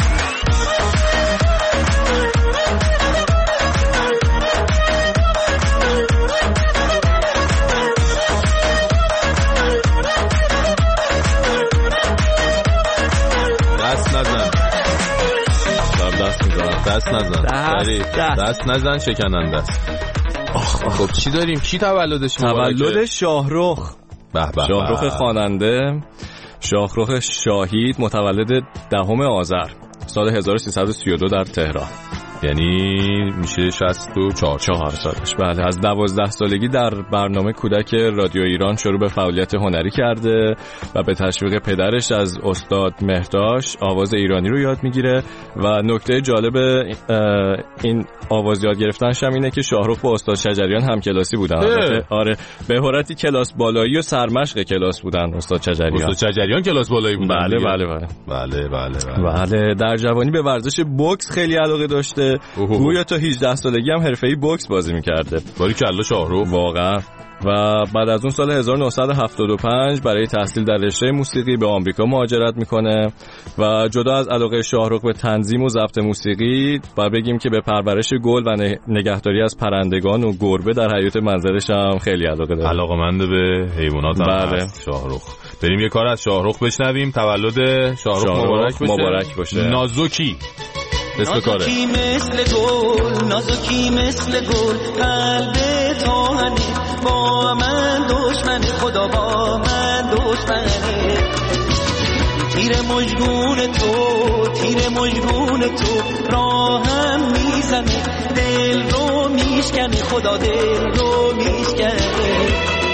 دست نزن شکننده است. خب چی داریم؟ کی تولدش؟ تولد شاهرخ. شاهرخ خواننده، شاهرخ شاهید، متولد 10 آذر سال 1332 در تهران، یعنی میشه 64 سالش. بله، از 12 سالگی در برنامه کودک رادیو ایران شروع به فعالیت هنری کرده و به تشویق پدرش از استاد مهرداش آواز ایرانی رو یاد میگیره و نکته جالب این آواز یاد گرفتنش هم اینه که شاهرخ با استاد شجریان هم کلاسی بودن. آره، به حالتی کلاس بالایی و سرمشق کلاس بودن استاد شجریان کلاس بالایی بودن. بله. در جوانی به ورزش بوکس خیلی علاقه داشته، گویا تا 18 سالگی هم حرفه‌ای بوکس بازی می‌کرده. باریکلا شاهرخ. واقعا و بعد از اون سال 1975 برای تحصیل در رشته موسیقی به آمریکا مهاجرت میکنه و جدا از علاقه شاهرخ به تنظیم و ضبط موسیقی و بگیم که به پرورش گل و نگهداری از پرندگان و گربه در حیات منزلش هم خیلی علاقه داره. علاقه‌مند به حیوانات هم هست شاهرخ. بریم یه کار از شاهرخ بشنویم. تولد شاهرخ مبارک باشه. نازکی اسم کاره. نازکی مثل گل، نازکی مثل گل، قلب تاهنه با من دشمن، خدا با من دشمنه. تیر مجگون تو راهم میزنه، دل رو میشکنه، خدا دل رو میشکنه.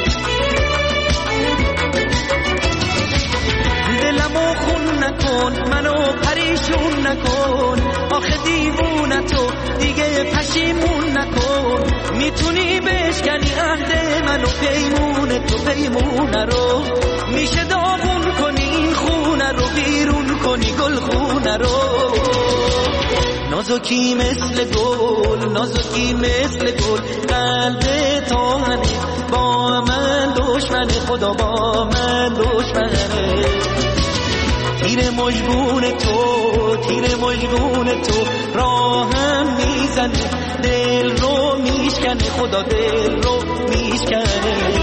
دلمو خون نکن، منو پریشون نکن، آخه دیوونه تو دیگه پشیمون نکن. میتونی بشکنی عهد منو، پیمونه رو میشه داغون کنی این خونه رو، بیرون کنی گل خونه رو. نازکی مثل گل، قلب تاهنه با من دشمن، خدا با من دشمنه. تیر مجبون تو راهم میزنه، دل رو میشکنه، خدا دل رو میشکنه.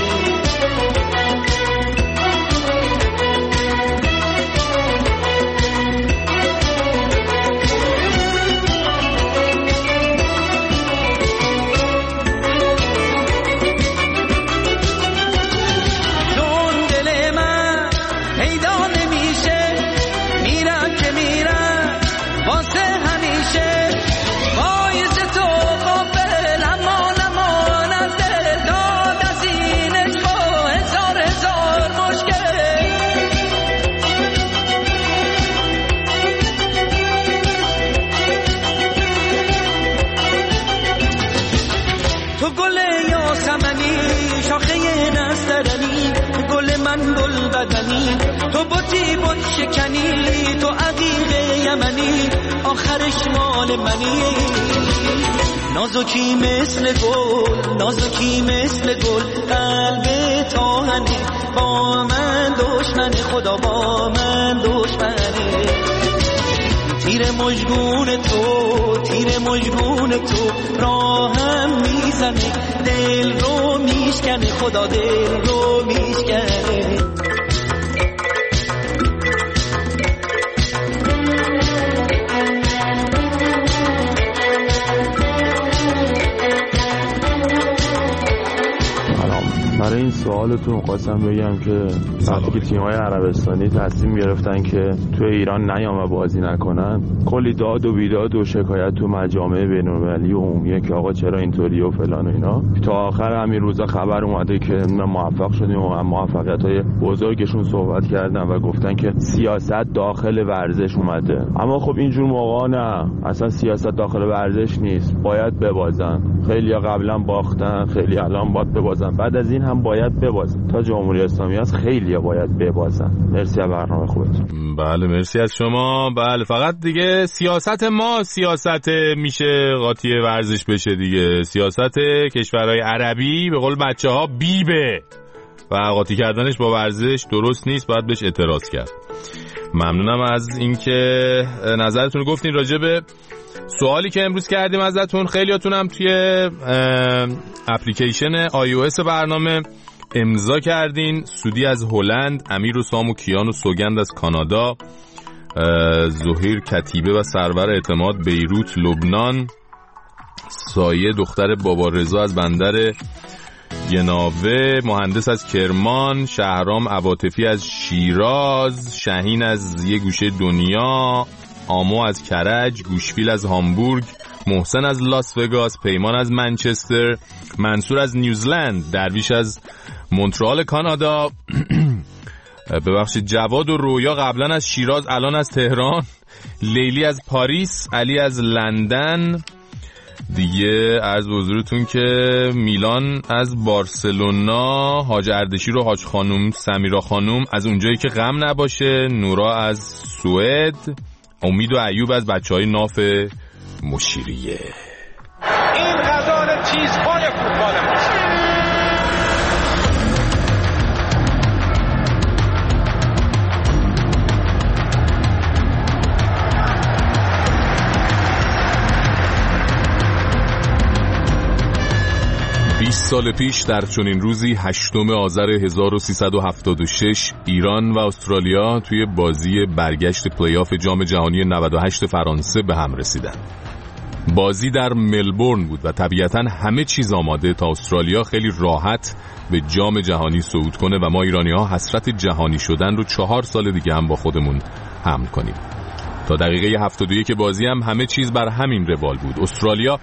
تو بوتی بود شکنی، تو عقیق یمنی، آخرش مال منی. نازکی مثل گل، قلب تاهنه با من دشمن، خدا با من دشمنه. تیر مجگون تو راهم میزنه، دل رو میشکنه، خدا دل رو میشکنه. برای این سوالتون خواستم بگم که وقتی که تیم‌های عربستانی تصمیم گرفتن که توی ایران نیان و بازی نکنن، کلی داد و بیداد و شکایت تو مجامع بین‌المللی و عمومیه که آقا چرا اینطوری و فلان و اینا. تا آخر همین روزا خبر اومده که موفق شدیم و موفقیت‌های بزرگشون صحبت کردن و گفتن که سیاست داخل ورزش اومده. اما خب اینجور موقعا نه، اصلا سیاست داخل ورزش نیست، باید ببازن. خیلی‌ها قبلا باختن، خیلی الان باید ببازن، بعد از این هم باید ببازن. تا جمهوری اسلامی هست خیلی‌ها باید ببازن. مرسی از برنامه خوبتون. بله مرسی از شما. بله فقط دیگه سیاست ما سیاست میشه قاطی ورزش بشه دیگه. سیاست کشورهای عربی به قول بچه‌ها بیبه و قاطی کردنش با ورزش درست نیست، باید بهش اعتراض کرد. ممنونم از اینکه نظرتون رو گفتین راجع به سوالی که امروز کردیم ازتون. خیلیاتون هم توی اپلیکیشن iOS برنامه امضا کردین. سودی از هلند، امیر و سام و کیان و سوگند از کانادا، زهیر کتیبه و سرور اعتماد بیروت لبنان، سایه دختر بابا رضا از بندر گناوه، مهندس از کرمان، شهرام عواطفی از شیراز، شهین از یه گوشه دنیا، آمو از کرج، گوشفیل از هامبورگ، محسن از لاس وگاس، پیمان از منچستر، منصور از نیوزلند، درویش از مونترال کانادا، ببخشید جواد و رویا قبلا از شیراز الان از تهران، لیلی از پاریس، علی از لندن، دیگه عرض به حضورتون که میلان از بارسلونا، حاج اردشیر و حاج خانوم سمیرا خانوم از اونجایی که غم نباشه، نورا از سوئد، امید و ایوب از بچهای ناف مشیریه. این خزانه چیزهای فوتبال ماست. 20 سال پیش در چنین روزی 8 آذر 1376 ایران و استرالیا توی بازی برگشت پلی آف جام جهانی 98 فرانسه به هم رسیدند. بازی در ملبورن بود و طبیعتاً همه چیز آماده تا استرالیا خیلی راحت به جام جهانی صعود کنه و ما ایرانی‌ها حسرت جهانی شدن رو 4 سال دیگه هم با خودمون حمل کنیم. تا دقیقه 71 بازی هم همه چیز بر همین روال بود. استرالیا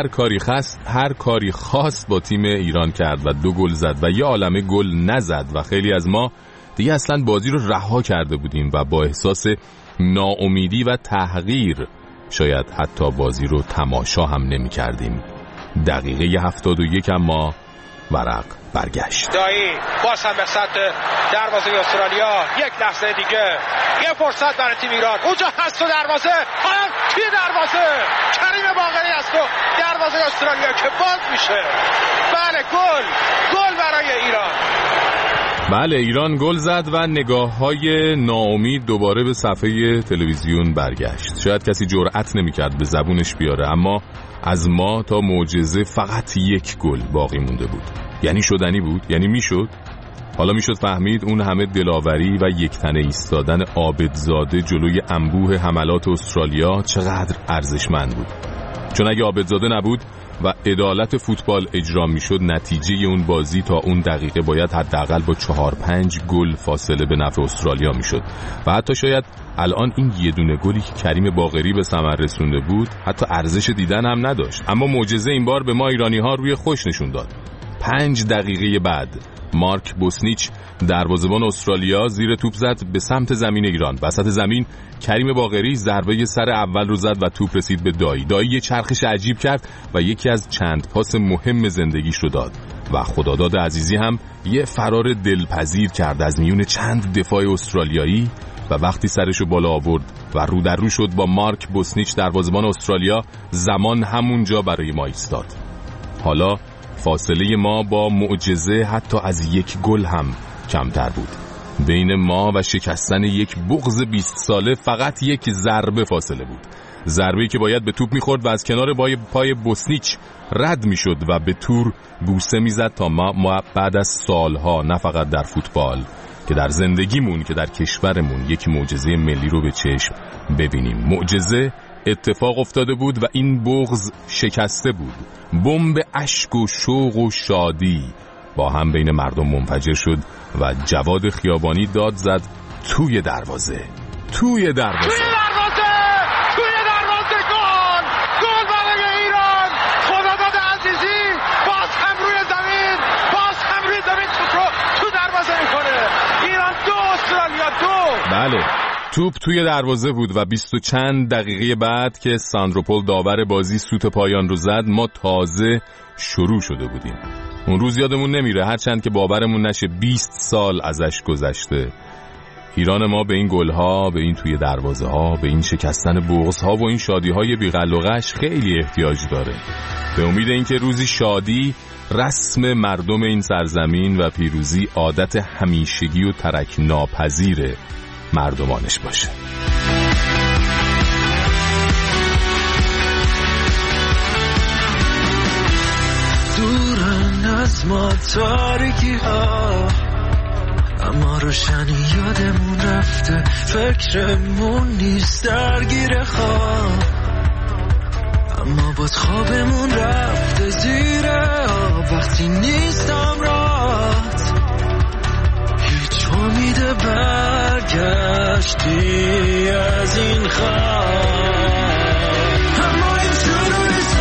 هر کاری خاص با تیم ایران کرد و 2 گل زد و یه عالمه گل نزد و خیلی از ما دیگه اصلا بازی رو رها کرده بودیم و با احساس ناامیدی و تحقیر شاید حتی بازی رو تماشا هم نمی کردیم. دقیقه 71 هم ما ورق برگشت. دایی باز هم به سمت دروازه استرالیا. یک لحظه دیگه یه فرصت برای تیم ایران. اونجا هست تو دروازه. توی دروازه کریم باقری است و دروازه استرالیا که باز میشه. بله گل برای ایران. بله ایران گل زد و نگاه‌های ناامید دوباره به صفحه تلویزیون برگشت. شاید کسی جرأت نمی‌کرد به زبونش بیاره، اما از ما تا معجزه فقط 1 گل باقی مونده بود. یعنی شدنی بود؟ یعنی میشد؟ حالا میشد فهمید اون همه دلاوری و یکتنه ایستادن عابدزاده جلوی انبوه حملات استرالیا چقدر ارزشمند بود. چون اگه عابدزاده نبود و عدالت فوتبال اجرا میشد، نتیجه اون بازی تا اون دقیقه باید حداقل با 4-5 گل فاصله به نفع استرالیا میشد و حتی شاید الان این یه دونه گلی که کریم باقری به ثمر رسونده بود حتی ارزش دیدن هم نداشت. اما معجزه این بار به ما ایرانی ها روی خوش نشون داد. 5 دقیقه بعد مارک بوسنیچ دروازه‌بان استرالیا زیر توپ زد به سمت زمین ایران. وسط زمین کریم باقری ضربه سر اول رو زد و توپ رسید به دایی یه چرخش عجیب کرد و یکی از چند پاس مهم زندگیش رو داد و خداداد عزیزی هم یه فرار دلپذیر کرد از میون چند دفاع استرالیایی و وقتی سرشو بالا آورد و رو در رو شد با مارک بوسنیچ دروازه‌بان استرالیا، زمان همونجا برای ما ایستاد. حالا فاصله ما با معجزه حتی از 1 گل هم کمتر بود. بین ما و شکستن یک بغض 20 ساله فقط 1 ضربه فاصله بود. ضربه‌ای که باید به توپ می‌خورد و از کنار پای بوسنیچ رد می‌شد و به تور بوسه می‌زد تا ما بعد از سالها نه فقط در فوتبال که در زندگیمون که در کشورمون یک معجزه ملی رو به چشم ببینیم. معجزه اتفاق افتاده بود و این بغض شکسته بود. بمب اشک و شوق و شادی با هم بین مردم منفجر شد و جواد خیابانی داد زد توی دروازه گل برای ایران. خداداد عزیزی باز هم روی زمین تو دروازه میکنه. ایران 2 استرالیا 2. بله توپ توی دروازه بود و 20 و چند دقیقه بعد که ساندروپول داور بازی سوت پایان رو زد ما تازه شروع شده بودیم. اون روز یادمون نمیره، هرچند که باورمون نشه 20 سال ازش گذشته. ایران ما به این گل‌ها، به این توی دروازه‌ها، به این شکستن بغض‌ها و این شادی‌های بی‌قلقش خیلی احتیاج داره. به امید اینکه روزی شادی رسم مردم این سرزمین و پیروزی عادت همیشگی و ترک ناپذیر مردمانش باشه. دورن از ما تاریکی ها، اما روشنی یادمون رفته، فکرمون نیست درگیر خواب، اما باز خوابمون رفته زیر آب. وقتی نیستم رات هیچ امید برگشتی از این خواب. اما این شروع نیست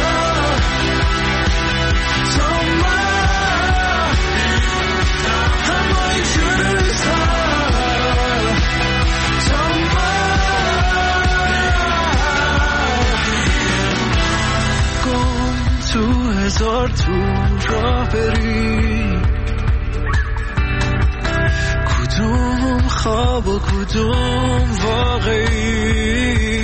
تا من، اما این شروع نیست تا من. گم تو هزار تو راه بری، کدوم خواب و کدوم واقعی.